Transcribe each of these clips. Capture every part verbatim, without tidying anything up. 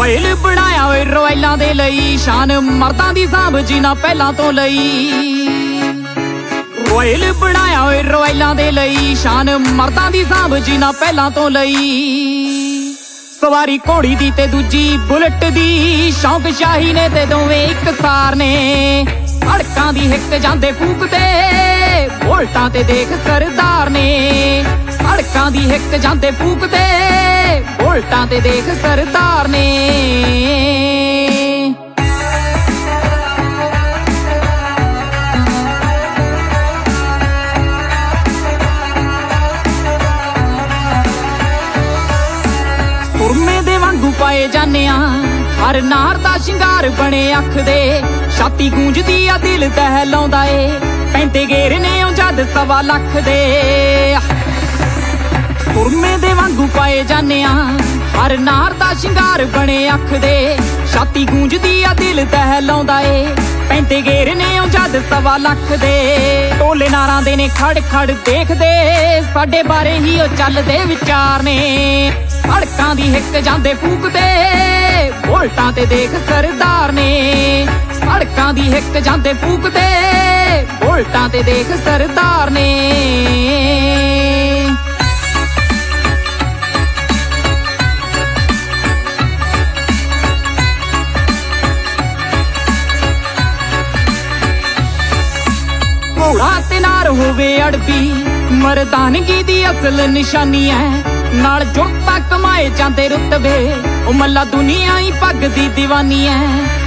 Royal ਬਣਾਇਆ ਓਏ ਰੋਇਲਾਂ ਦੇ ਲਈ, ਸ਼ਾਨ ਮਰਦਾਂ ਦੀ ਸਾਂਭ ਜਿਨ੍ਹਾਂ ਪਹਿਲਾਂ ਤੋਂ ਲਈ। ਰੋਇਲ ਬਣਾਇਆ ਓਏ ਰੋਇਲਾਂ ਦੇ ਲਈ, ਸ਼ਾਨ ਮਰਦਾਂ ਦੀ ਸਾਂਭ ਜਿਨ੍ਹਾਂ ਪਹਿਲਾਂ ਤੋਂ ਲਈ। ਸਵਾਰੀ ਘੋੜੀ ਦੀ ਤੇ ਦੂਜੀ ਬੁਲਟ ਦੀ, ਸ਼ੌਂਕ ਸ਼ਾਹੀ ਨੇ ਤੇ ਦੋਵੇਂ ਇੱਕ ਸਾਰ ਨੇ। ਸੜਕਾਂ ਦੀ ਹਿੱਕ ਜਾਂਦੇ ਫੂਕਦੇ, ਬੁਲਟਾਂ ਤੇ ਦੇਖ ਸਰਦਾਰ ਨੇ। ਸੜਕਾਂ ਦੀ ਹਿੱਕ ਜਾਂਦੇ ਫੂਕਦੇ, ਬੁਲਟਾਂ ਤੇ ਦੇਖ ਸਰਦਾਰ ਨੇ। ਸੁਰਮੇ ਦੇ ਵਾਂਗੂ ਪਾਏ ਜਾਂਦੇ ਆ, ਹਰ ਨਾਰ ਦਾ ਸ਼ਿੰਗਾਰ ਬਣੇ ਅੱਖ ਦੇ। ਛਾਤੀ ਗੂੰਜਦੀ ਆ ਦਿਲ ਦਹਿਲਾਉਂਦਾ ਏ, ਪੈਂਦੇ ਗੇਰ ਨੇ ਉਹ ਜਦ ਸਵਾ ਲੱਖ ਦੇ। ਸੁਰਮੇ ਦੇ ਵਾਂਗੂ ਪਾਏ ਜਾਂਦੇ ਆ, ਹਰ ਨਾਰ ਦਾ ਸ਼ਿੰਗਾਰ ਬਣੇ ਅੱਖ ਦੇ। ਛਾਤੀ ਗੂੰਜਦੀ ਆ ਦਿਲ ਦਹਿਲਾਉਂਦਾ ਏ, ਪੈਂਦੇ ਗੇਰ ਨੇ ਉਹ ਜਦ ਸਵਾ ਲੱਖ ਦੇ। ਟੋਲੇ ਨਾਰਾਂ ਦੇ ਨੇ ਖੜ ਖੜ ਦੇਖਦੇ, ਸਾਡੇ ਬਾਰੇ ਹੀ ਉਹ ਚੱਲਦੇ ਵਿਚਾਰ ਨੇ। ਸੜਕਾਂ ਦੀ ਹਿੱਕ ਜਾਂਦੇ ਫੂਕਦੇ, ਬੁਲਟਾਂ ਤੇ ਦੇਖ ਸਰਦਾਰ ਨੇ। ਸੜਕਾਂ ਦੀ ਹਿੱਕ ਜਾਂਦੇ ਫੂਕਦੇ, ਬੁਲਟਾਂ ਤੇ ਦੇਖ ਸਰਦਾਰ ਨੇ। ਘੋੜਾ ਤੇ ਨਾਰ ਹੋਵੇ ਅੜਬੀ, ਮਰਦਾਨਗੀ ਦੀ ਅਸਲ ਨਿਸ਼ਾਨੀ ਐ। ਨਾਲ ਜੁਰਤਾਂ ਕਮਾਏ ਜਾਂਦੇ ਰੁਤਬੇ, ਉਹ ਮੱਲਾ ਦੁਨੀਆ ਹੀ ਪੱਗ ਦੀ ਦੀਵਾਨੀ ਐ।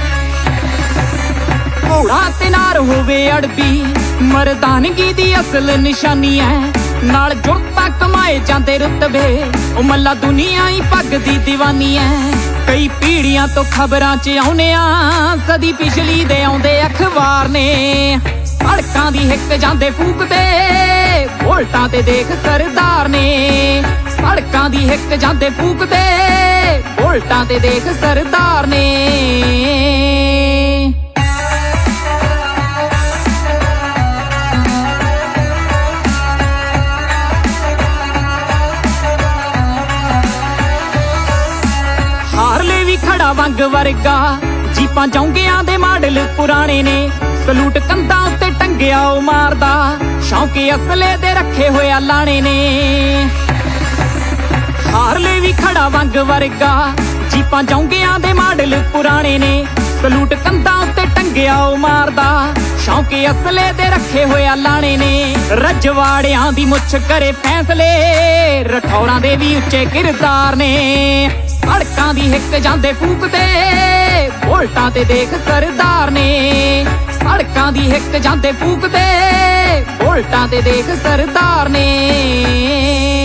ਘੋੜਾ ਤੇ ਨਾਰ ਹੋਵੇ ਅੜਬੀ, ਮਰਦਾਨਗੀ ਦੀ ਅਸਲ ਨਿਸ਼ਾਨੀ ਐ। ਨਾਲ ਜੁਰਤਾਂ ਕਮਾਏ ਜਾਂਦੇ ਰੁਤਬੇ, ਉਹ ਮੱਲਾ ਦੁਨੀਆ ਹੀ ਪੱਗ ਦੀ ਦੀਵਾਨੀ ਐ। ਕਈ ਪੀੜ੍ਹੀਆਂ ਤੋਂ ਖਬਰਾਂ 'ਚ ਆਉਨੇ ਆ, ਸਦੀ ਪਿਛਲੀ ਦੇ ਆਉਂਦੇ ਅਖਬਾਰ ਨੇ। ਸੜਕਾਂ ਦੀ ਹਿੱਕ ਜਾਂਦੇ ਫੂਕਦੇ, ਬੁਲਟਾਂ ਤੇ ਦੇਖ ਸਰਦਾਰ ਨੇ। ਸੜਕਾਂ ਦੀ ਹਿੱਕ ਜਾਂਦੇ ਫੂਕਦੇ, ਬੁਲਟਾਂ ਤੇ ਦੇਖ ਸਰਦਾਰ ਨੇ। ਹਾਰਲੇ ਵੀ ਖੜਾ ਵੰਗ ਵਰਗਾ, ਜੀਪਾਂ ਜੌਂਗਿਆਂ ਦੇ ਮਾਡਲ ਪੁਰਾਣੇ ਨੇ। ਸਲੂਟ ਕੰਧਾਂ ਉੱਤੇ ਟੰਗਿਆ ਉਹ ਮਾਰਦਾ, ਸ਼ੌਂਕ ਅਸਲੇ ਦੇ ਰੱਖੇ ਹੋਇਆ ਲਾਣੇ ਨੇ। ਹਾਰਲੇ ਵੀ ਖੜਾ ਵੰਗ ਵਰਗਾ, ਜੀਪਾਂ ਜੌਂਗਿਆਂ ਦੇ ਮਾਡਲ ਪੁਰਾਣੇ ਨੇ। ਸਲੂਟ ਕੰਧਾਂ ਉੱਤੇ ਟੰਗਿਆ ਉਹ ਮਾਰਦਾ, ਸ਼ੌਂਕ ਅਸਲੇ ਦੇ ਰੱਖੇ ਹੋਇਆ ਲਾਣੇ ਨੇ। ਰਜਵਾੜਿਆਂ ਦੀ ਮੁੱਛ ਕਰੇ ਫੈਸਲੇ, ਰਠੌਰਾਂ ਦੇ ਵੀ ਉੱਚੇ ਕਿਰਦਾਰ ਨੇ। ਸੜਕਾਂ ਦੀ ਹਿੱਕ ਜਾਂਦੇ ਫੂਕਦੇ, ਬੁਲਟਾਂ ਤੇ ਦੇਖ ਸਰਦਾਰ ਨੇ। ਸੜਕਾਂ ਦੀ ਹਿੱਕ ਜਾਂਦੇ ਫੂਕਦੇ, ਬੁਲਟਾਂ ਤੇ ਦੇਖ ਸਰਦਾਰ ਨੇ।